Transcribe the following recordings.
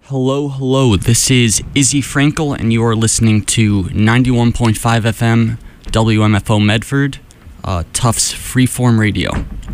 Hello, hello. This is Izzy Frankel, and you are listening to 91.5 FM WMFO Medford, Tufts Freeform Radio.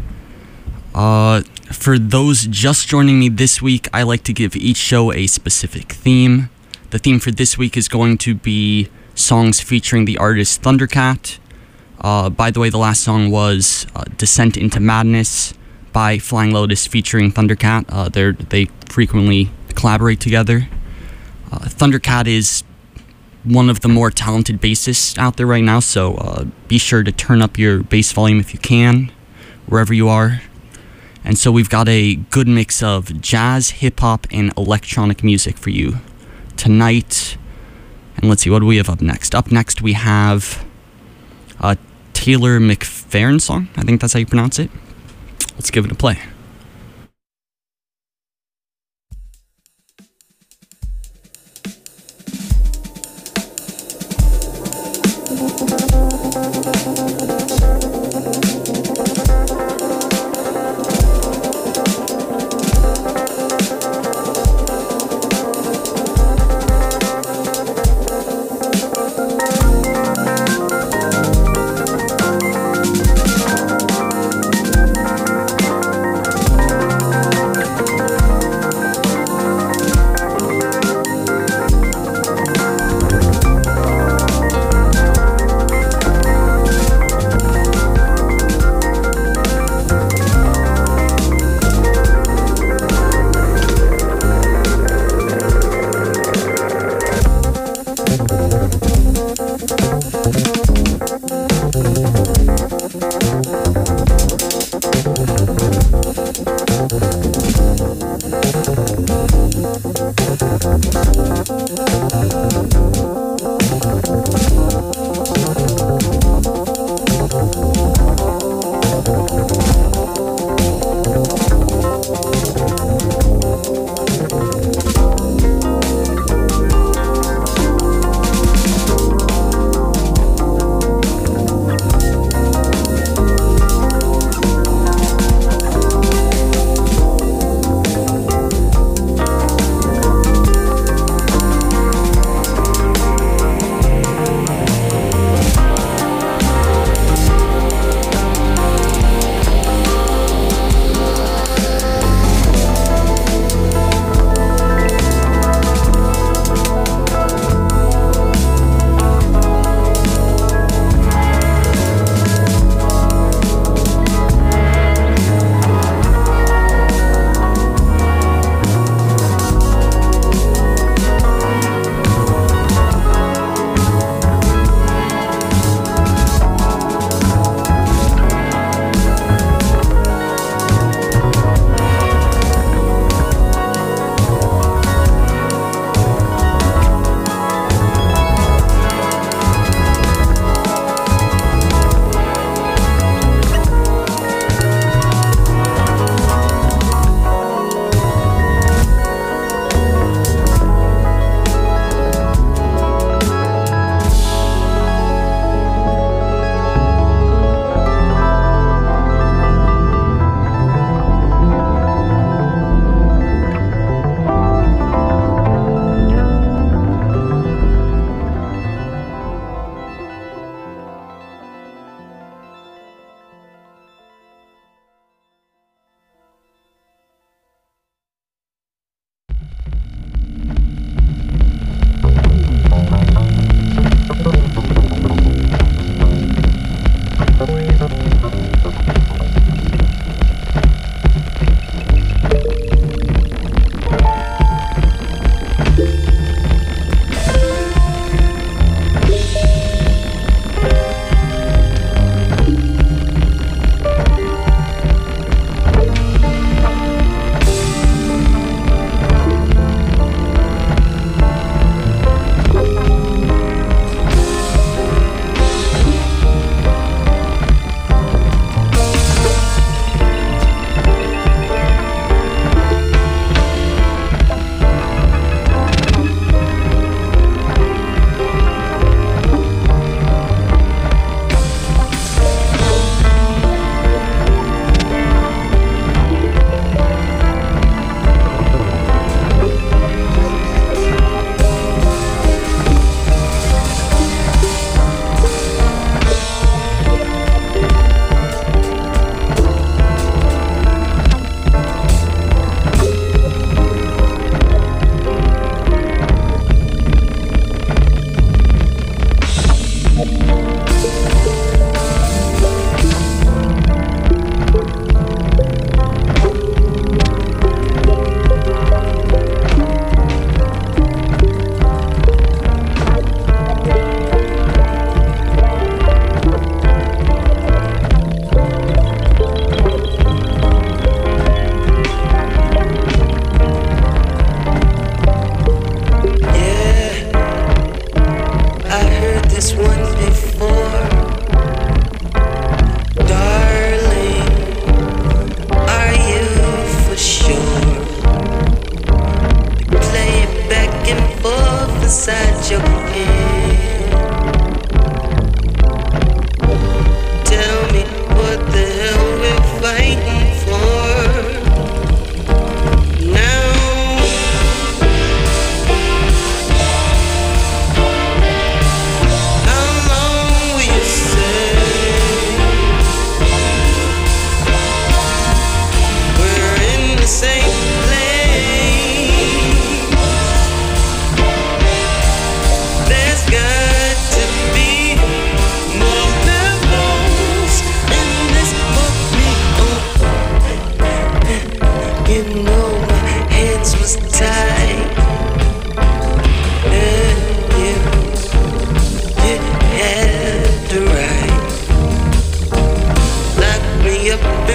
For those just joining me this week, I like to give each show a specific theme. The theme for this week is going to be songs featuring the artist Thundercat. By the way, the last song was Descent into Madness by Flying Lotus featuring Thundercat. They frequently collaborate together. Thundercat is one of the more talented bassists out there right now, so be sure to turn up your bass volume if you can, wherever you are. And so we've got a good mix of jazz, hip-hop, and electronic music for you tonight. And let's see, what do we have up next? Up next we have a Taylor McFerrin song. I think that's how you pronounce it. Let's give it a play.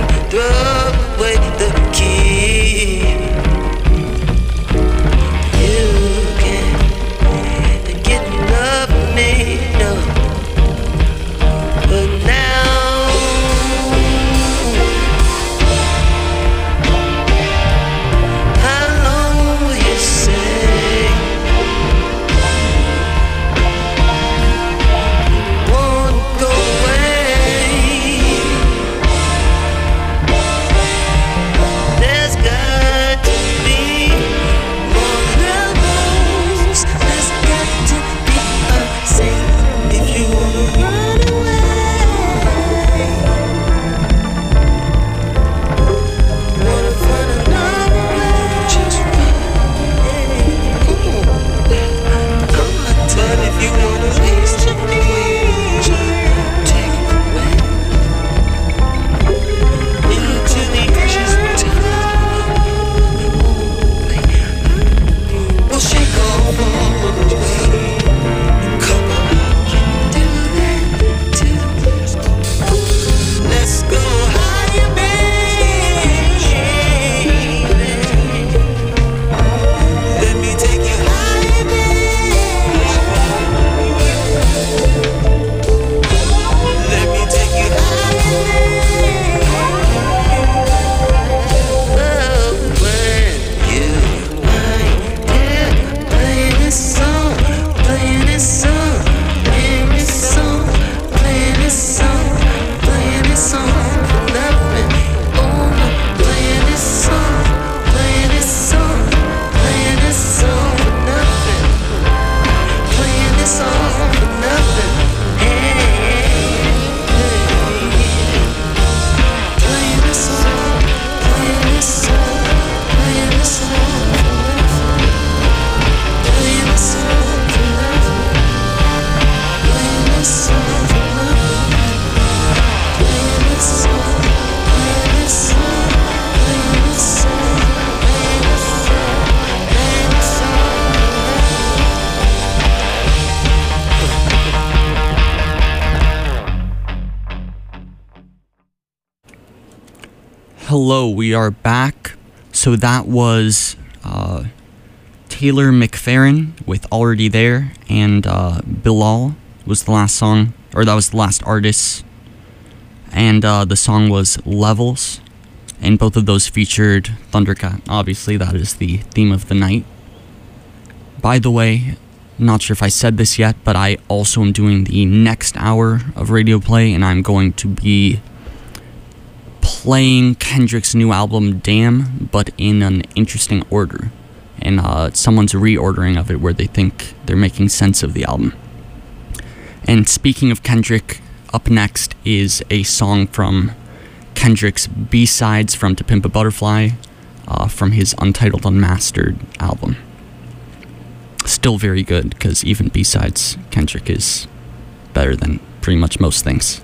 throw away the key. You can't get enough of me, no. But now, how long will you say? Won't go away. There's got to be more levels. There's got to be a safe if you wanna run away. Wanna find another way. Just run away. But if you wanna waste your way, take it away into the ashes of time. We'll shake off all of the weight. Come on, do that too. Let's go higher, baby. Let me take you higher, baby. Let me take you higher, baby. Oh, when you right there playing this song, playing this song, playing this song, playing this song, playing this song for nothing. Oh no, playing this song, playing this song, playing this song for nothing, playing this song for nothing. Hey, playing this song, playing this song, playing this song for nothing, playing this song for nothing, playing this song for nothing, playing this song, playing this song, playing this song, playing this song, playing this song. Hello, we are back. So that was Taylor McFerrin with Already There, and Bilal was the last song, or that was the last artist. And the song was Levels, and both of those featured Thundercat. Obviously, that is the theme of the night. By the way, not sure if I said this yet, but I also am doing the next hour of radio play, and I'm going to be playing Kendrick's new album, Damn, but in an interesting order. And someone's reordering of it where they think they're making sense of the album. And speaking of Kendrick, up next is a song from Kendrick's B-sides from To Pimp a Butterfly, from his Untitled Unmastered album. Still very good, because even B-sides, Kendrick is better than pretty much most things.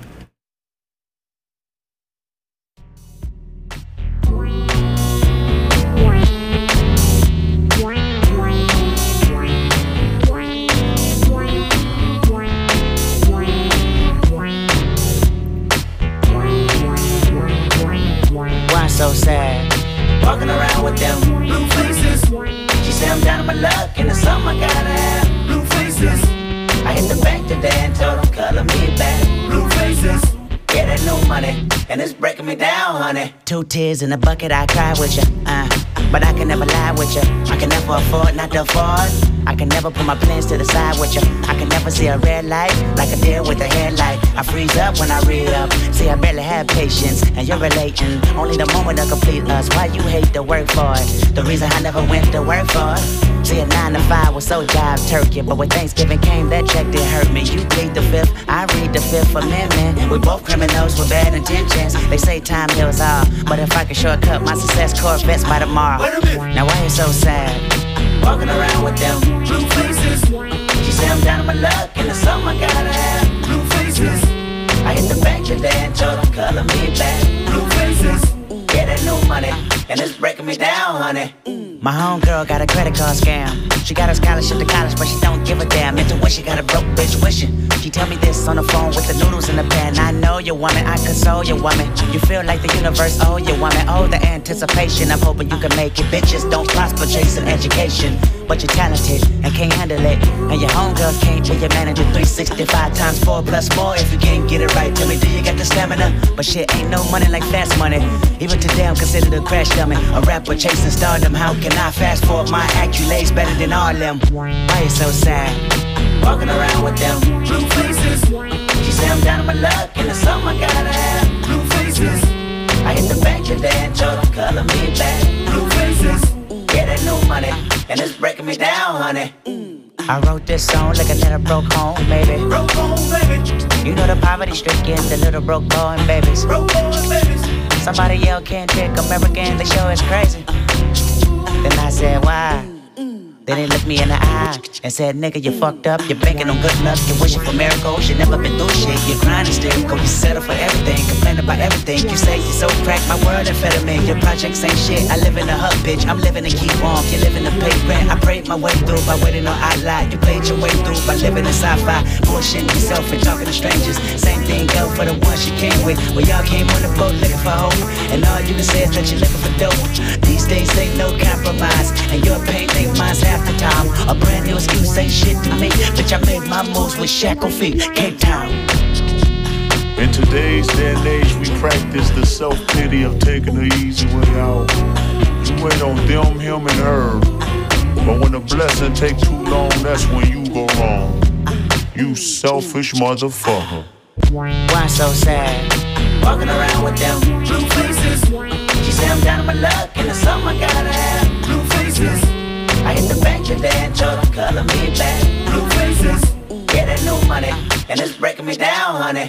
Why so sad? Walking around with them blue faces. She said I'm down on my luck, and it's something I gotta have. Blue faces. I hit the bank today and told them color me back. Blue faces. Yeah, that new money, and it's breaking me down, honey. 2 tears in a bucket, I cry with you. But I can never lie with you. I can never afford not to afford. I can never put my plans to the side with you. I can never see a red light like a deer with a headlight. I freeze up when I read up. See, I barely have patience, and you're relating. Only the moment to complete us. Why you hate to work for it? The reason I never went to work for it. See, a 9 to 5 was so jive turkey, but when Thanksgiving came, that check did hurt me. You plead the 5th, I read the 5th Amendment. We both criminals with bad intentions. They say time heals all, but if I could shortcut my success, Corvettes by tomorrow. Now why you so sad? Walking around with them blue faces. She said I'm down on my luck, and it's something I gotta have. Blue faces. I hit the bank today and told them color me back. Blue faces. Yeah, that new money, and it's breaking me down, honey. My homegirl got a credit card scam. She got her scholarship to college, but she don't give a damn. Intuition got a broke bitch wishing. She tell me this on the phone with the noodles in the pan. I know you woman, I console you woman. You feel like the universe, oh you woman. Oh, the anticipation, I'm hoping you can make it. Bitches don't prosper chasing education, but you're talented and can't handle it. And your homegirls can't be your manager. 365 times 4 plus 4 if you can't get it right. Tell me, do you got the stamina? But shit ain't no money like fast money. Even today I'm considered a crash dummy. A rapper chasing stardom. How can I fast forward my accolades better than all them? Why you so sad? Walking around with them blue faces. She say I'm down on my luck and it's something I gotta have. Blue faces. I hit the bank today and told them color me back. Blue faces. Yeah, that new money and it's breaking me down, honey. I wrote this song looking at a broke home, baby. Broke home, baby. You know the poverty-stricken, the little broke boy and babies. Broke boy and babies. Somebody yell, can't take American, the show is crazy. Then I said, why? Then they looked me in the eye and said, nigga, you fucked up. You're banking on good luck. You're wishing for miracles. You never been through shit. You're grinding still. Go, you settle for everything. Complain about everything. You say you're so cracked. My world amphetamine. Your projects ain't shit. I live in the hub, bitch. I'm living to keep warm. You're living to pay rent. I prayed my way through by waiting on outline. You played your way through by living in sci-fi. Bullshitting yourself and talking to strangers. Same thing go for the ones you came with. Well, y'all came on the boat looking for hope. And all you can say is that you're looking for dope. These days ain't no compromise. And your pain ain't mine's half the time. A brand new excuse ain't shit to me. Bitch, I made my moves with shackled feet. Cape Town. In today's day and age, we practice the self-pity of taking the easy way out. You wait on them, him, and her. But when the blessing take too long, that's when you go wrong. You selfish motherfucker. Why so sad? Walking around with them blue faces. She say I'm down on my luck and it's something I gotta have. Blue faces. I hit the bank today and told them color me back. Blue faces. Yeah, that new money and it's breaking me down, honey.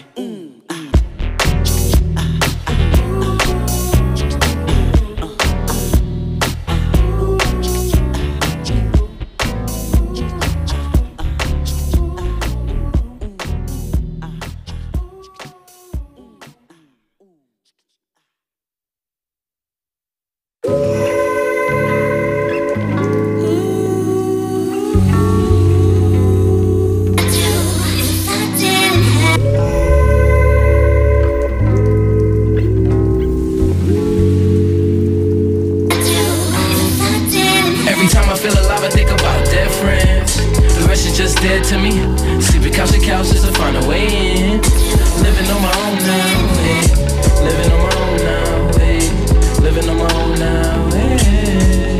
Dead to me, sleeping couch to couch just to find a way in. Living on my own now, hey. Living on my own now, hey. Living on my own now, hey.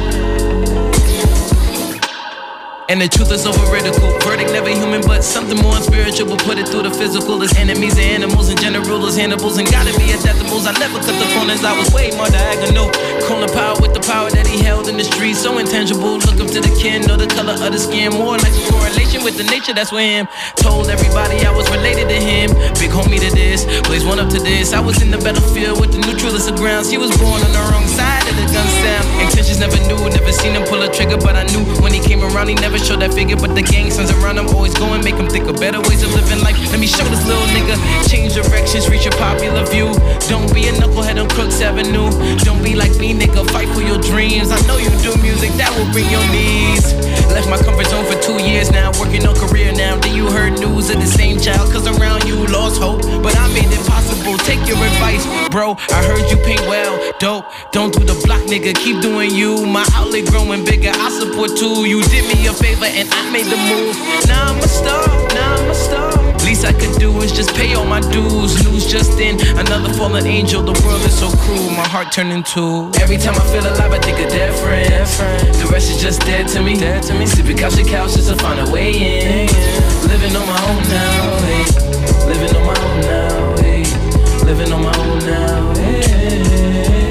And the truth is over ridicule. Verdict never human, but something more unspiritual. But put it through the physical. There's enemies and animals in general. There's Hannibals and gotta be adaptables. I never cut the corners. I was way more diagonal. Calling power with the power that he held in the streets. So intangible. Look up to the kin, know the color of the skin. More like a correlation with the nature that's with him. Told everybody I was related to him. Big homie to this, blaze one up to this. I was in the battlefield with the neutralist of grounds. He was born on the wrong side of the gun sound. Intentions never knew, never seen him pull a trigger. But I knew when he came around, he never showed that figure. But the gang signs around him always going, make him think of better ways of living life. Let me show this little nigga. Change directions, reach a popular view. Don't be a knucklehead on Crooks Avenue. Don't be like me, nigga, fight for your dreams. I know you do music that will bring your knees. Left my comfort zone for 2 years now, working on career now. Then you heard news of the same child, cause around you lost hope. But I made it possible, take your advice, bro. I heard you paint well, dope. Don't do the block, nigga, keep doing you. My outlet growing bigger, I support too. You did me a favor and I made the move. Now I'm a star, now I'm a star. Least I could do is just pay all my dues. News just in, another fallen angel. The world is so cruel, my heart turned into. Every time I feel alive, I think of dead friends. The rest is just dead to me. Sleeping couch to couch just to find a way in. Living on my own now, hey. Living on my own now, hey. Living on my own now, hey.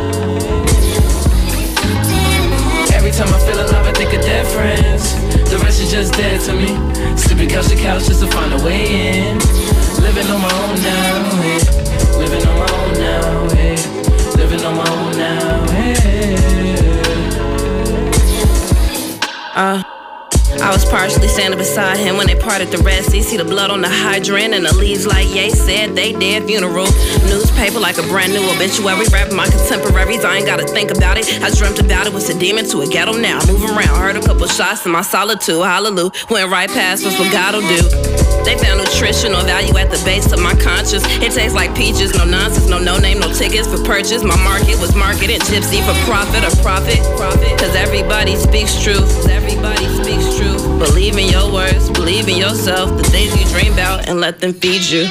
Every time I feel alive, I think of dead friends. The rest is just dead to me. Sleeping couch to couch just to find a way in. Living on my own now, hey. Living on my own now, hey. Living on my own now, hey. I was part partially standing beside him when they parted the Red Sea. See the blood on the hydrant and the leaves like Ye said they did. Funeral newspaper like a brand new obituary. Rapping my contemporaries, I ain't gotta think about it. I dreamt about it, was a demon to a ghetto now. Moving around, heard a couple shots in my solitude. Hallelujah, went right past us, what God'll do. They found nutritional value at the base of my conscience. It tastes like peaches, no nonsense, no name, no tickets for purchase. My market was marketed gypsy for profit or profit. Cause everybody speaks truth, everybody speaks truth. Believe in your words, believe in yourself, the things you dream about, and let them feed you.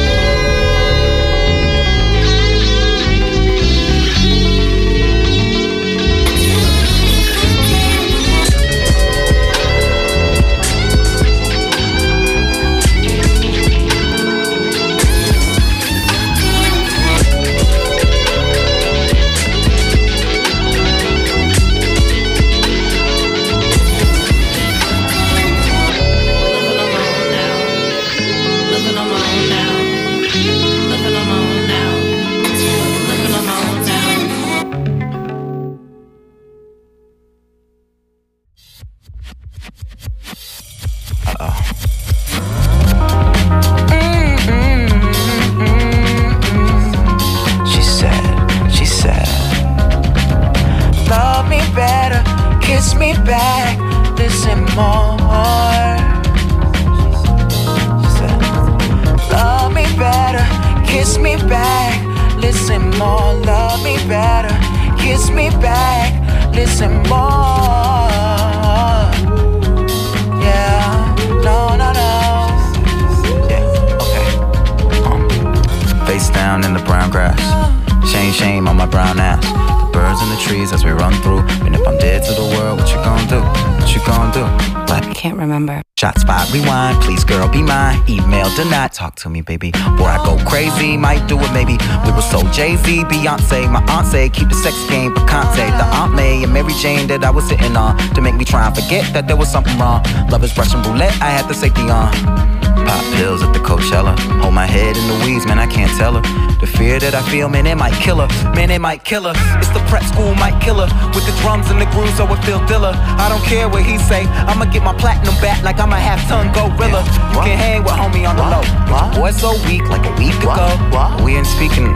Shot spot, rewind, please girl be mine. Email denied, talk to me baby. Before I go crazy, might do it maybe. We were so Jay-Z, Beyonce. My aunt said keep the sex game picante. The Aunt May and Mary Jane that I was sitting on to make me try and forget that there was something wrong. Love is Russian roulette, I had the safety on. Pop pills at the Coachella. Hold my head in the weeds, man, I can't tell her. The fear that I feel, man, it might kill her. Man, it might kill her. It's the prep school might kill her. With the drums and the grooves, so it feel diller. I don't care what he say, I'ma get my platinum back like I'm a half-ton gorilla. You can hang with homie on the low. Boy, so weak, like a week ago. We ain't speaking.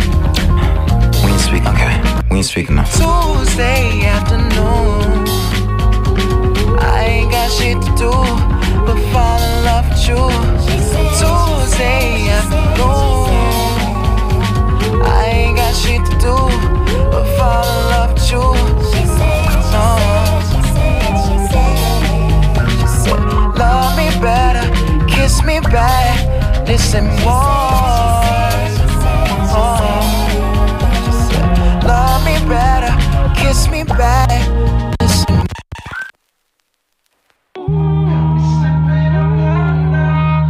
We ain't speaking, okay. We ain't speaking now. Tuesday afternoon, I ain't got shit to do but fall in love with you. Tuesday afternoon, I ain't got shit to do but fall in love with you. No. Love me better, kiss me back, listen more. Love me better, kiss me back, listen.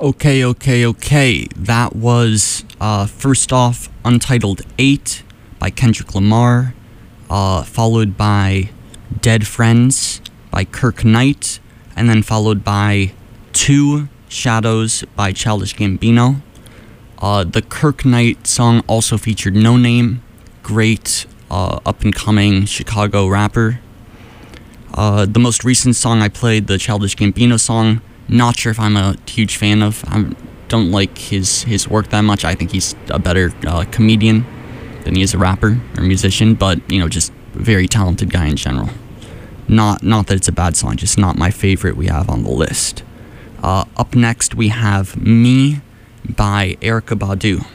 Okay. That was, first off, Untitled 8 by Kendrick Lamar, followed by Dead Friends by Kirk Knight, and then followed by Two Shadows by Childish Gambino. The Kirk Knight song also featured No Name, great up-and-coming Chicago rapper. The most recent song I played, the Childish Gambino song, not sure if I'm a huge fan of. I don't like his work that much. I think he's a better comedian than he is a rapper or musician, but, just a very talented guy in general. Not that it's a bad song, just not my favorite we have on the list. Up next, we have Me by Erykah Badu.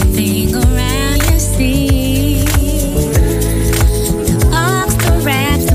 Everything around you see, the arcs, the raps,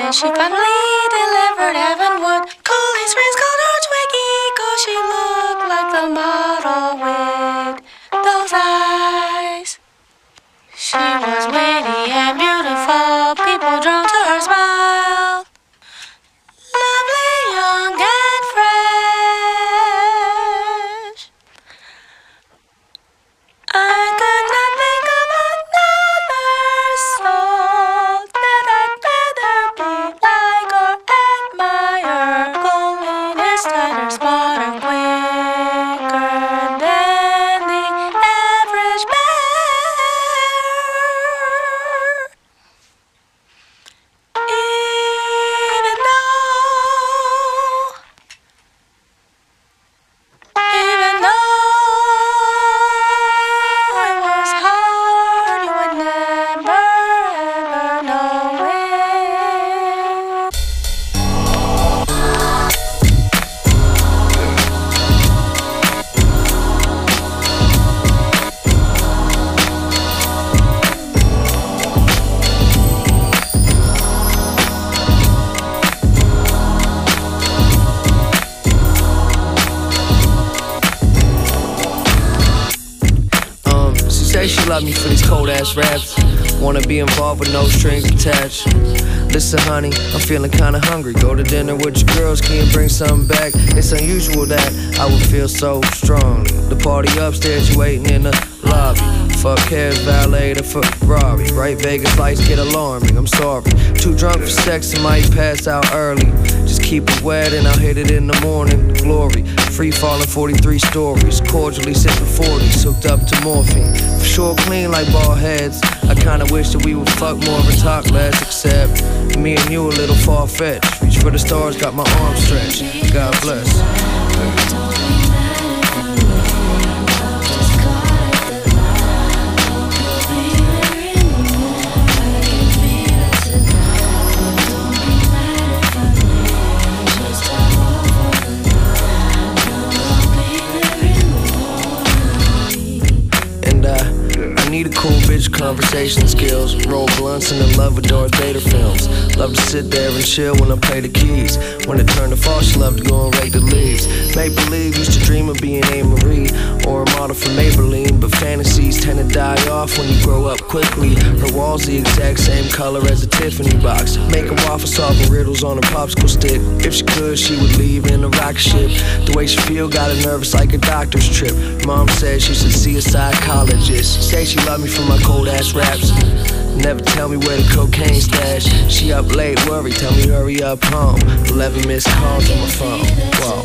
then she finally delivered heavenward. Cooley's friends called her Twiggy, 'cause she looked like the model with those eyes. She was witty and beautiful, people drawn to her smile. Lovely, young and fresh. I could not think of another soul that I'd rather be like or admire. Colleen is tighter, smarter, quicker than the average bear. Even though it was hard, you would never ever know it. She say she love me for these cold ass raps. Wanna be involved with no strings attached. Listen, honey, I'm feeling kinda hungry. Go to dinner with your girls, can you bring something back? It's unusual that I would feel so strongly. The party upstairs, you waiting in the lobby. Fuck cares, valet the Ferrari. Bright Vegas lights get alarming, I'm sorry. Too drunk for sex and might pass out early. Just keep it wet and I'll hit it in the morning. Glory, free falling 43 stories. Cordially sipping 40s, hooked up to morphine. For sure clean like bald heads. I kinda wish that we would fuck more and talk less. Except me and you a little far-fetched. Reach for the stars, got my arms stretched. God bless. I need a cool bitch, conversation skills. Roll blunts and in love with Darth Vader films. Love to sit there and chill when I play the keys. When it turned to fall, she loved to go and rake the leaves. Make believe, used to dream of being Anne-Marie or a model for Maybelline. But fantasies tend to die off when you grow up quickly. Her walls the exact same color as a Tiffany box. Making waffles, solving riddles on a popsicle stick. If she could, she would leave in a rocket ship. The way she feel got her nervous like a doctor's trip. Mom said she should see a psychologist. Say she love me for my cold ass raps. Never tell me where the cocaine stash. She up late, worry, tell me hurry up home. 11 missed calls on my phone. Whoa.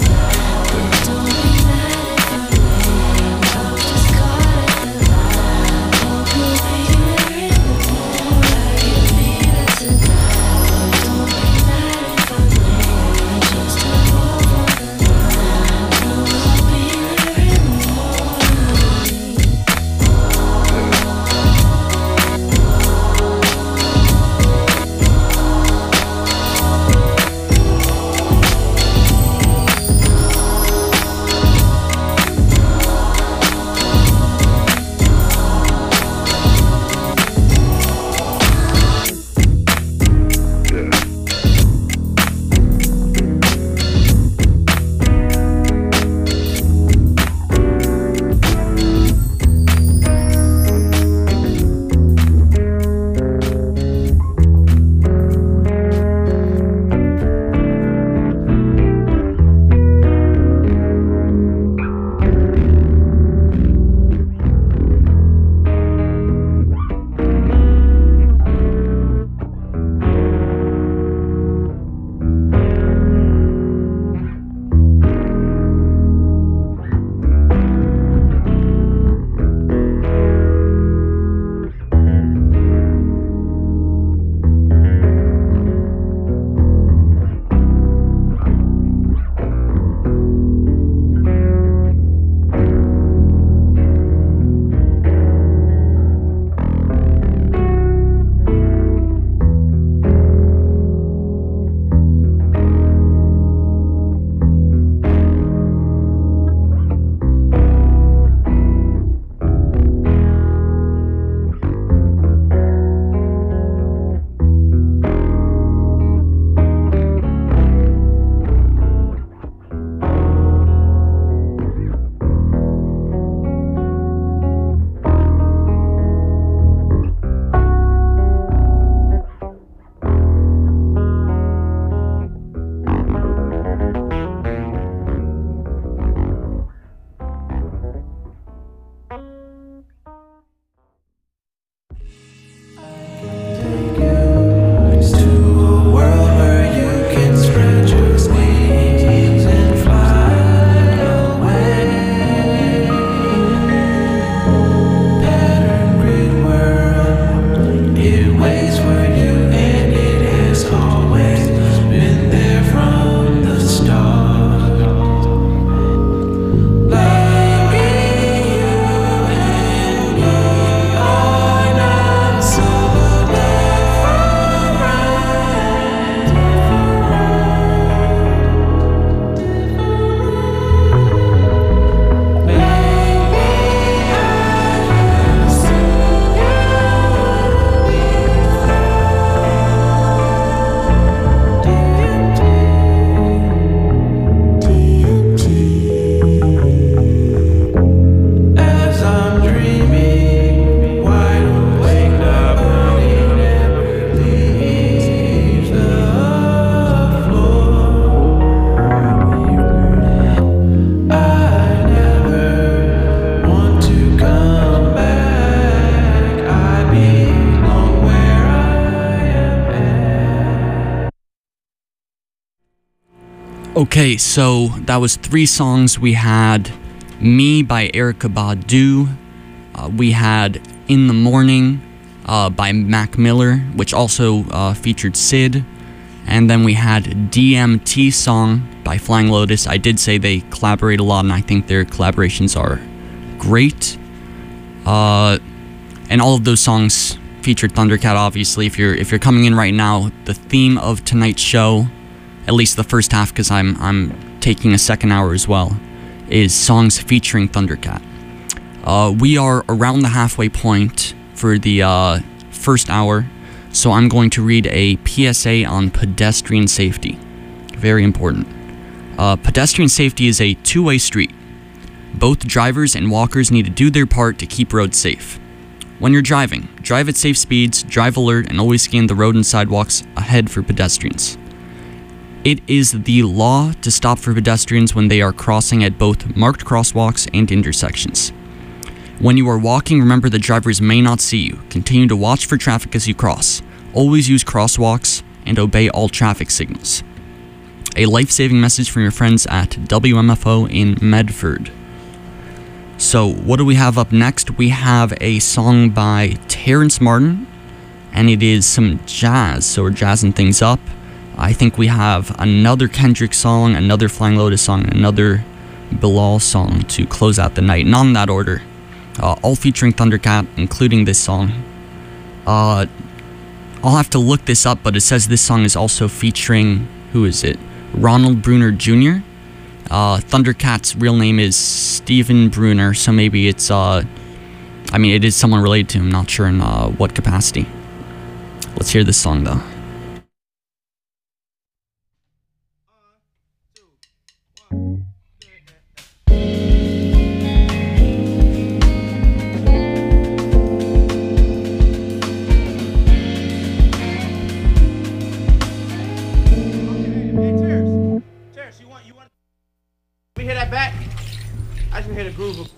Okay, so that was 3 songs. We had Me by Erykah Badu. We had In the Morning by Mac Miller, which also featured Sid. And then we had DMT Song by Flying Lotus. I did say they collaborate a lot, and I think their collaborations are great. And all of those songs featured Thundercat, obviously. If you're coming in right now, the theme of tonight's show, at least the first half, because I'm taking a second hour as well, is songs featuring Thundercat. We are around the halfway point for the first hour, so I'm going to read a PSA on pedestrian safety. Very important. Pedestrian safety is a two-way street. Both drivers and walkers need to do their part to keep roads safe. When you're driving, drive at safe speeds, drive alert, and always scan the road and sidewalks ahead for pedestrians. It is the law to stop for pedestrians when they are crossing at both marked crosswalks and intersections. When you are walking, remember that drivers may not see you. Continue to watch for traffic as you cross. Always use crosswalks and obey all traffic signals. A life-saving message from your friends at WMFO in Medford. So, what do we have up next? We have a song by Terrence Martin, and it is some jazz, so we're jazzing things up. I think we have another Kendrick song, another Flying Lotus song, another Bilal song to close out the night. Not in that order. All featuring Thundercat, including this song. I'll have to look this up, but it says this song is also featuring, who is it? Ronald Bruner Jr. Thundercat's real name is Steven Bruner, so maybe it's, it is someone related to him, not sure in what capacity. Let's hear this song, though. We hear that back? I just hear the groove of...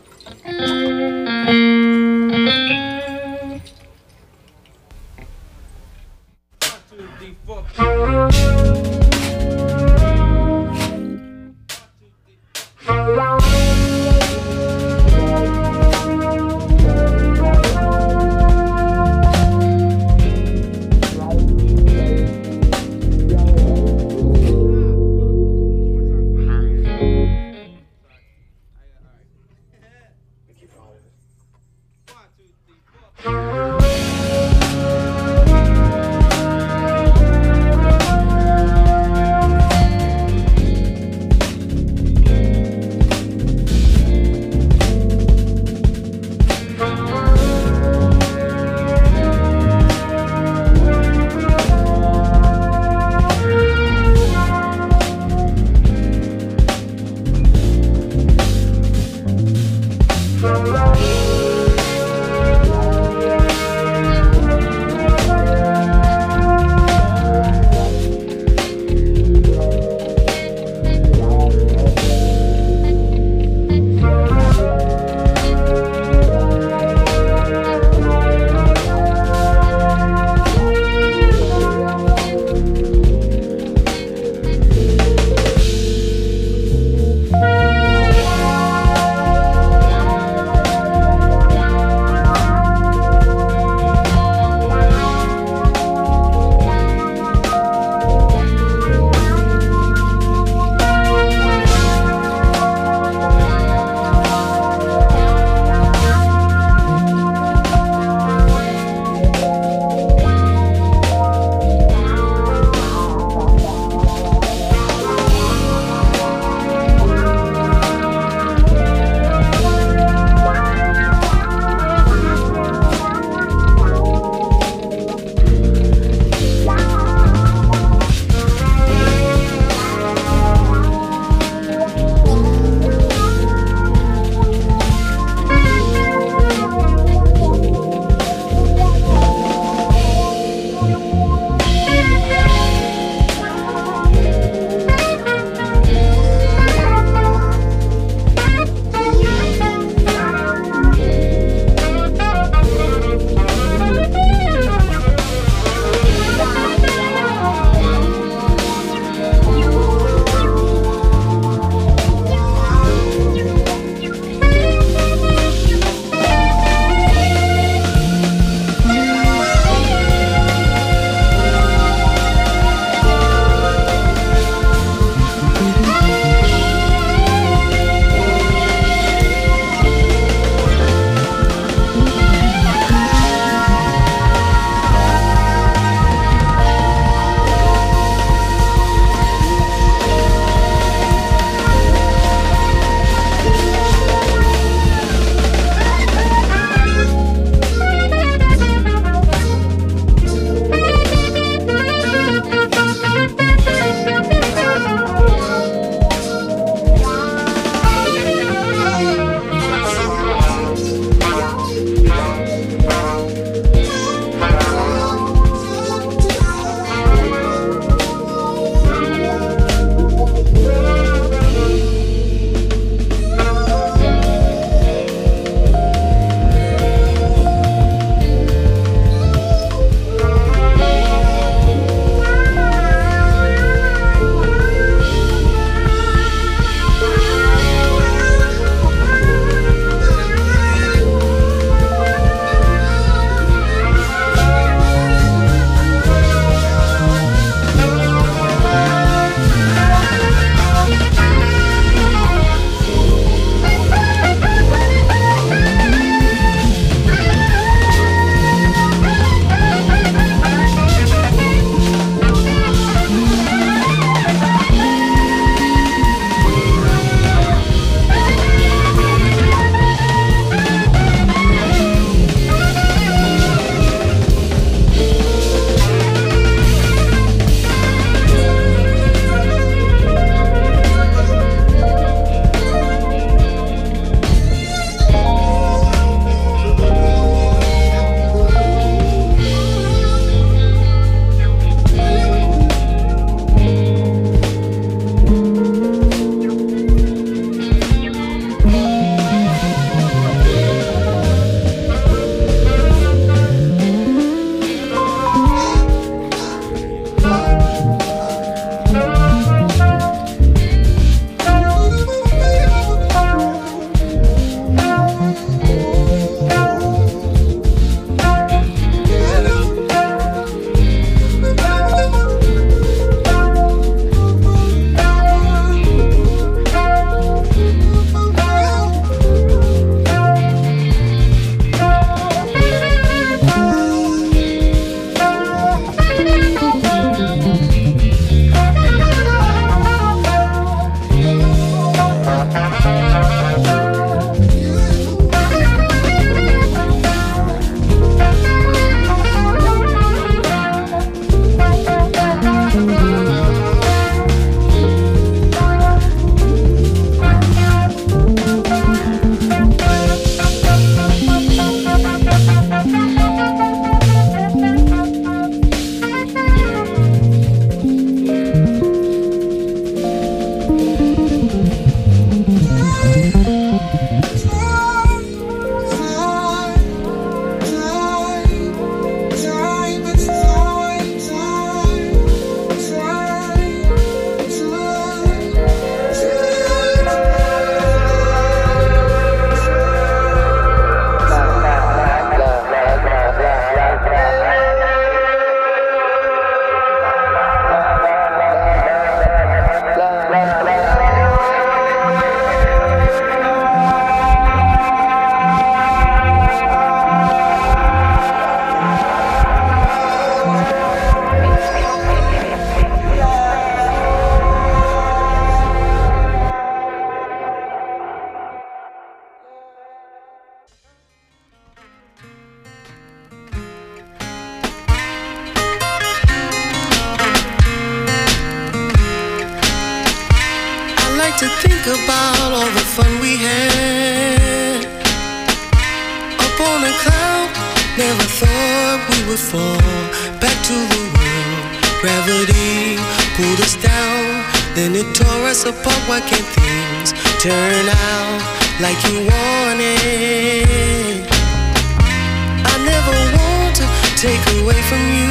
to think about all the fun we had. Up on a cloud, never thought we would fall back to the world. Gravity pulled us down, then it tore us apart. Why can't things turn out like you wanted? I never want to take away from you.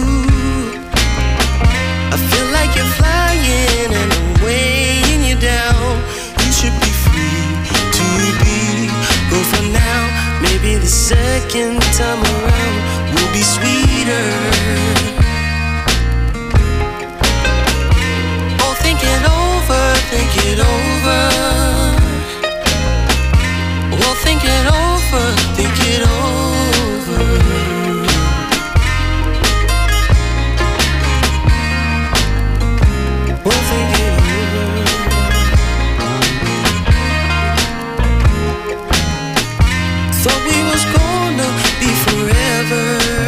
I feel like you're flying and I'm weighing you down. You should be free to be. Go for now, maybe the second time around will be sweeter. Oh, think it over, think it over. Well, think it over, think it over. Well, think it over. Thought we was gonna be forever,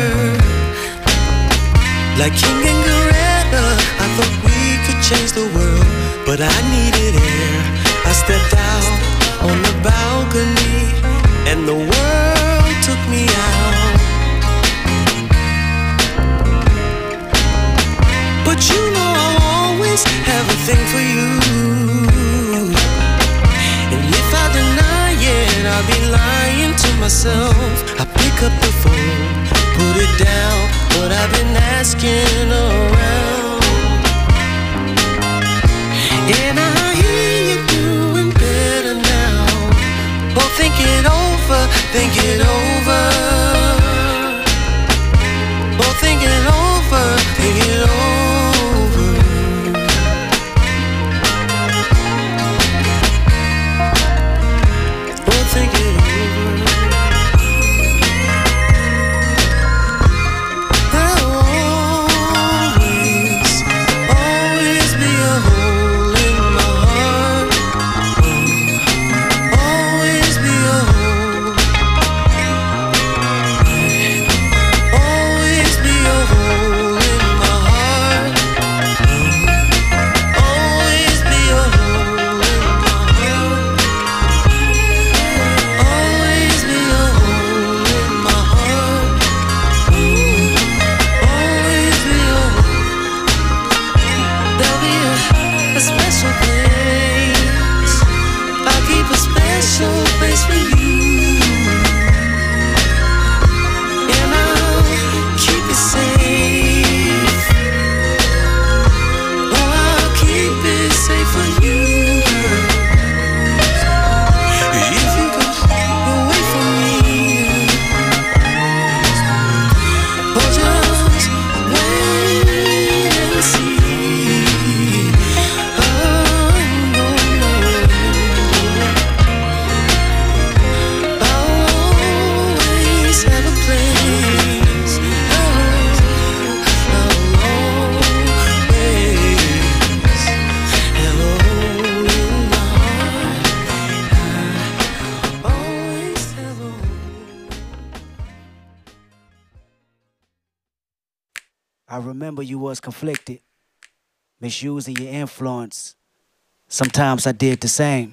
like King and Gorilla. I thought we could change the world, but I needed air. I stepped out on the balcony, and the world took me out. But you know I'll always have a thing for you, and if I deny it, I'll be lying to myself. I pick up the phone, put it down, but I've been asking around, and I hear you doing better now. Oh, think it over, think it over. Oh, think it over, think it over. Oh, think it over. There'll always, always be a hole in my heart. Always be a hole. Always be a hole in my heart. Always be a hole in my heart. Always be a hole in my heart. Always be a hole. There'll be a special place. I'll keep a special place for you, and I'll keep it safe. Oh, I'll keep it safe for you, girl. If you go away from me, oh, just wait and see. Oh, no, no. I'll always have a place. I'll always have a hole in my heart. Always have a hole. I remember you was conflicted, misusing your influence. Sometimes I did the same.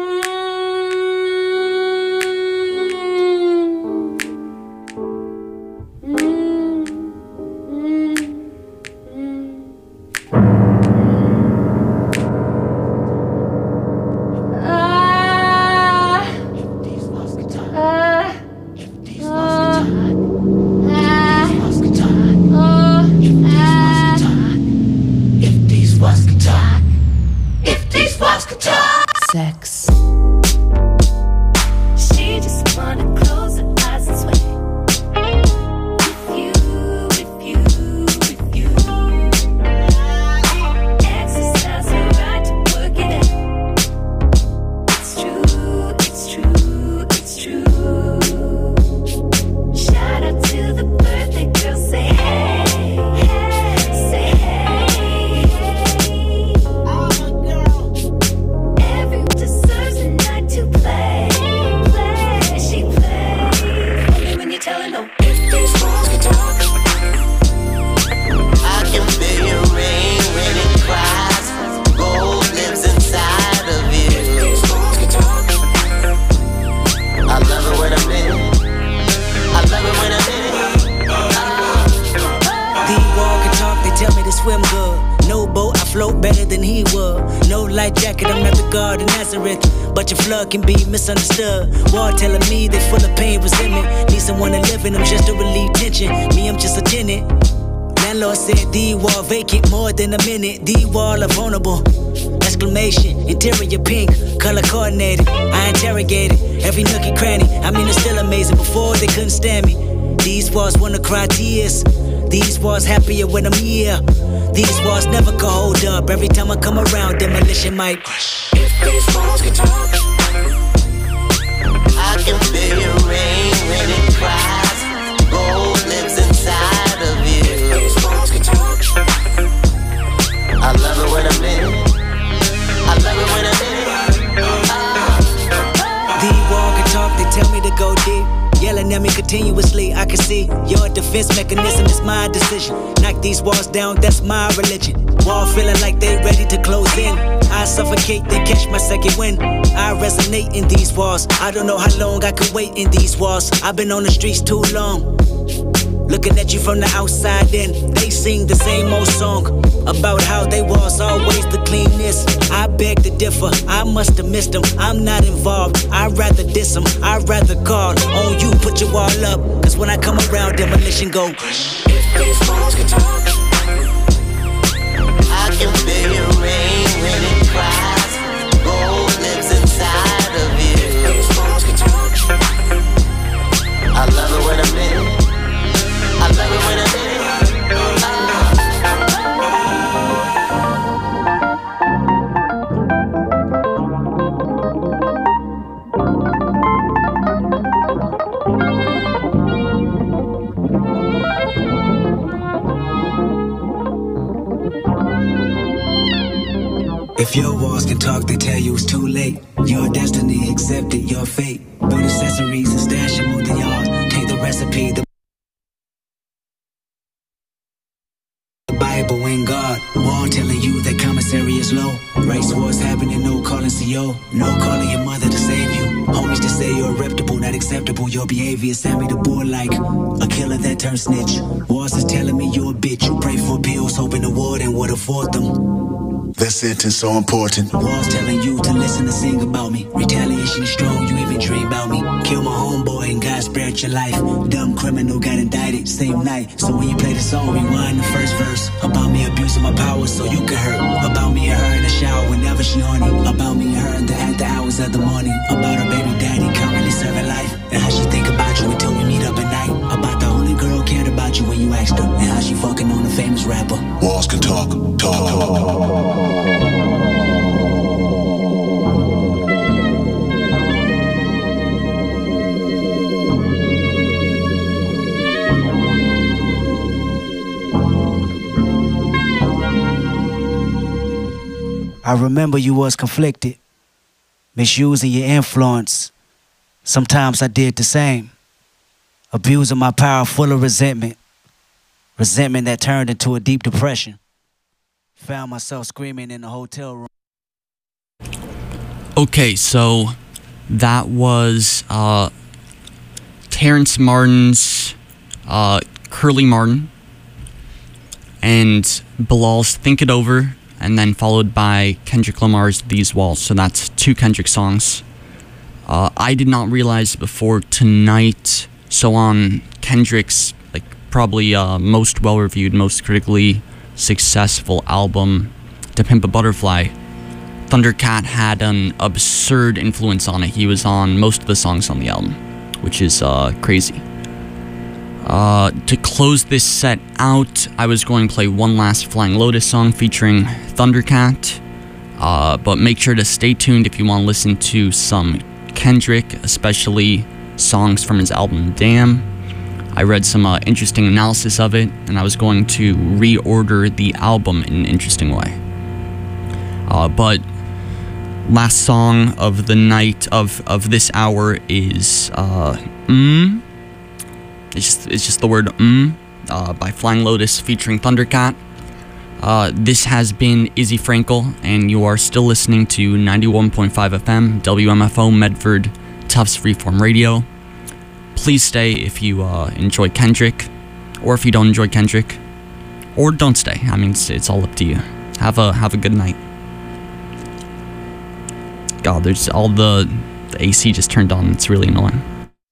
Sex. She just wanna close her eyes and sway. With you, with you. Exercise her right to work it out. It's true, it's true, it's true. Shout out to the birthday girl, say hey, hey, say hey, hey. Everyone deserves a night to play, play. She plays only when you're telling her. If these walls could talk, I can feel your rain when it cries. Gold lives inside wrote better than he would. No light jacket, I'm not the God of Nazareth, but your flood can be misunderstood. War telling me they full of pain, resentment. Need someone to live in them just to relieve tension. Me, I'm just a tenant. Landlord said the wall vacant more than a minute. The wall are vulnerable. Exclamation, interior pink, color coordinated. I interrogated every nook and cranny. I mean, it's still amazing. Before they couldn't stand me. These walls wanna cry tears. These walls happier when I'm here. These walls never can hold up. Every time I come around, demolition might. If these walls could talk, I can feel your rain when it cries. Gold lives inside of you. If these walls could talk, I love it when I'm in. I love it when I'm in. The wall can talk, they tell me to go deep. Yelling at me continuously, I can see your defense mechanism is my decision. Knock these walls down, that's my religion. Wall feeling like they ready to close in. I suffocate, then catch my second wind. I resonate in these walls. I don't know how long I could wait in these walls. I've been on the streets too long. Looking at you from the outside in, they sing the same old song about how they was always the cleanest. I beg to differ, I must have missed them. I'm not involved, I'd rather diss them. I'd rather call on you, put your wall up. Cause when I come around, demolition go. If these walls could talk, I can feel your rain when it cries. Gold lives inside of you. If these walls could talk, I love it when I'm in. I love it when I'm in. If your walls can talk, they tell you it's too late. Your destiny accepted, your fate. Build accessories and stash them on the yard. Take the recipe, the Bible and God. Wall telling you that commissary is low. Race wars happening, no calling CO. No calling your mother to save you. Homies to say you're reputable, not acceptable. Your behavior sent me to board like a killer that turned snitch. Walls is telling me you a bitch. You pray for pills, hoping the warden would afford them. That sentence so important. Walls telling you to listen and sing about me. Retaliation is strong, you even dream about me. Kill my homeboy and God spared your life. Dumb criminal got indicted same night. So when you play the song, rewind the first verse. About me abusing my power so you can hurt. About me and her in the shower whenever she horny. About me and her in the after hours of the morning. About her baby daddy currently serving life. And how she think about you until we meet up at night. About the only girl cared about you when you asked her. And how she fucking on a famous rapper. Walls can talk, talk. I remember you was conflicted, misusing your influence. Sometimes I did the same, abusing my power full of resentment. Resentment that turned into a deep depression. Found myself screaming in the hotel room. Okay, so that was Terrence Martin's Curly Martin and Bilal's Think It Over, and then followed by Kendrick Lamar's These Walls. So that's two Kendrick songs. I did not realize before tonight, so on Kendrick's probably most well-reviewed, most critically successful album, To Pimp a Butterfly, Thundercat had an absurd influence on it. He was on most of the songs on the album, which is crazy. To close this set out, I was going to play one last Flying Lotus song featuring Thundercat, but make sure to stay tuned if you want to listen to some Kendrick, especially songs from his album Damn. I read some interesting analysis of it, and I was going to reorder the album in an interesting way. But last song of the night of this hour is It's just the word by Flying Lotus featuring Thundercat. This has been Izzy Frankel, and you are still listening to 91.5 FM, WMFO Medford, Tufts Freeform Radio. Please stay if you enjoy Kendrick, or if you don't enjoy Kendrick, or don't stay. I mean, it's all up to you. Have a good night. God, there's all the AC just turned on. It's really annoying.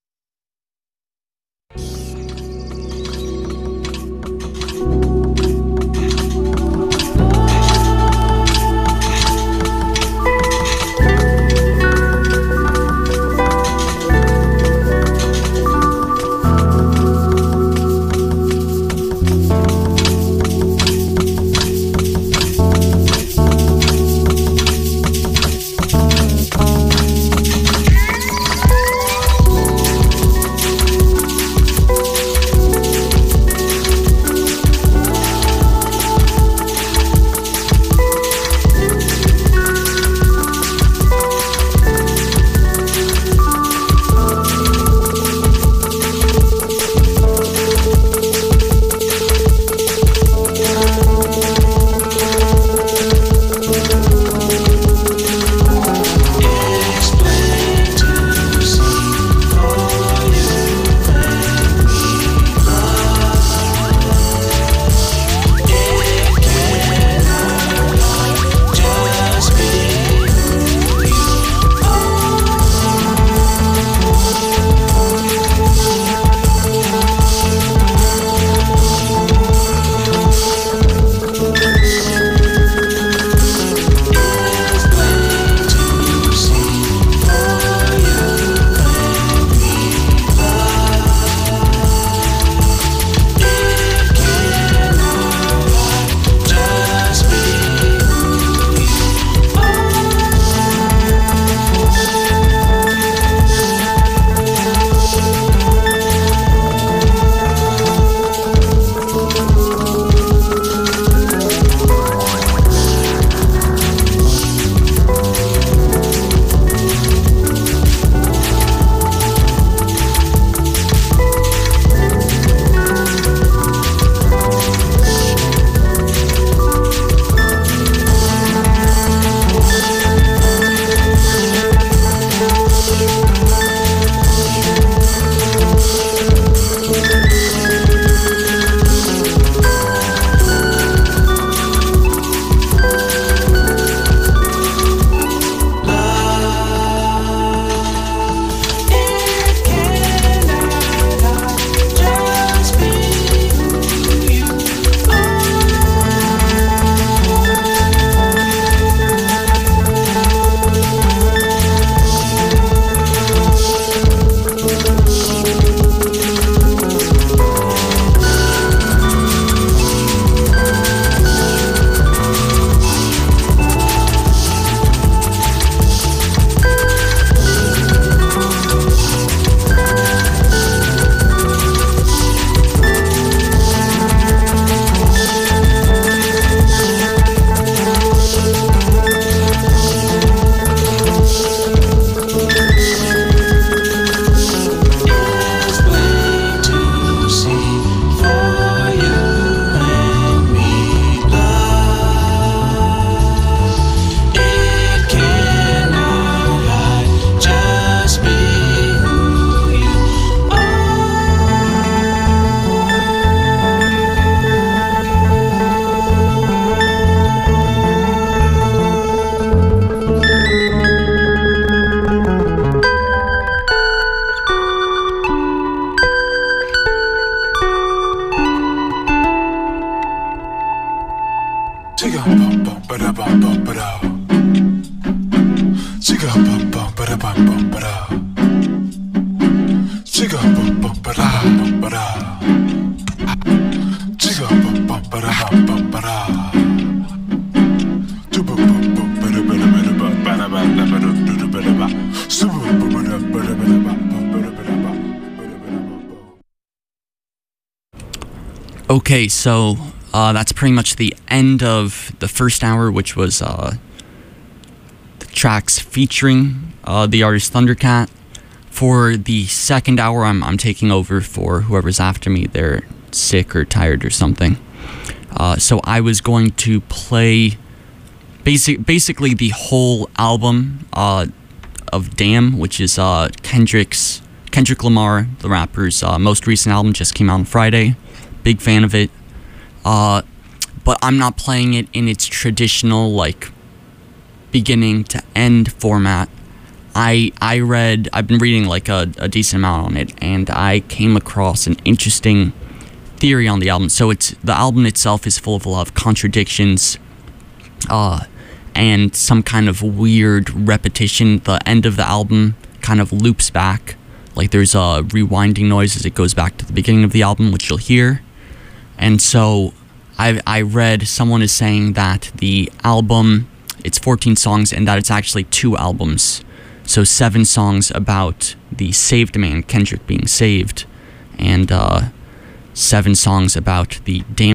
Okay, so that's pretty much the end of the first hour, which was the tracks featuring the artist Thundercat. For the second hour, I'm taking over for whoever's after me. They're sick or tired or something. So I was going to play basically the whole album of Damn, which is Kendrick Lamar, the rapper's most recent album, just came out on Friday. Big fan of it. But but I'm not playing it in its traditional, like, beginning to end format. I've been reading, like, a decent amount on it, and I came across an interesting theory on the album. So the album itself is full of a lot of contradictions, and some kind of weird repetition. The end of the album kind of loops back, like there's a rewinding noise as it goes back to the beginning of the album, which you'll hear. And so I read someone is saying that the album, it's 14 songs, and that it's actually 2 albums. So 7 songs about the saved man, Kendrick, being saved, and 7 songs about the damned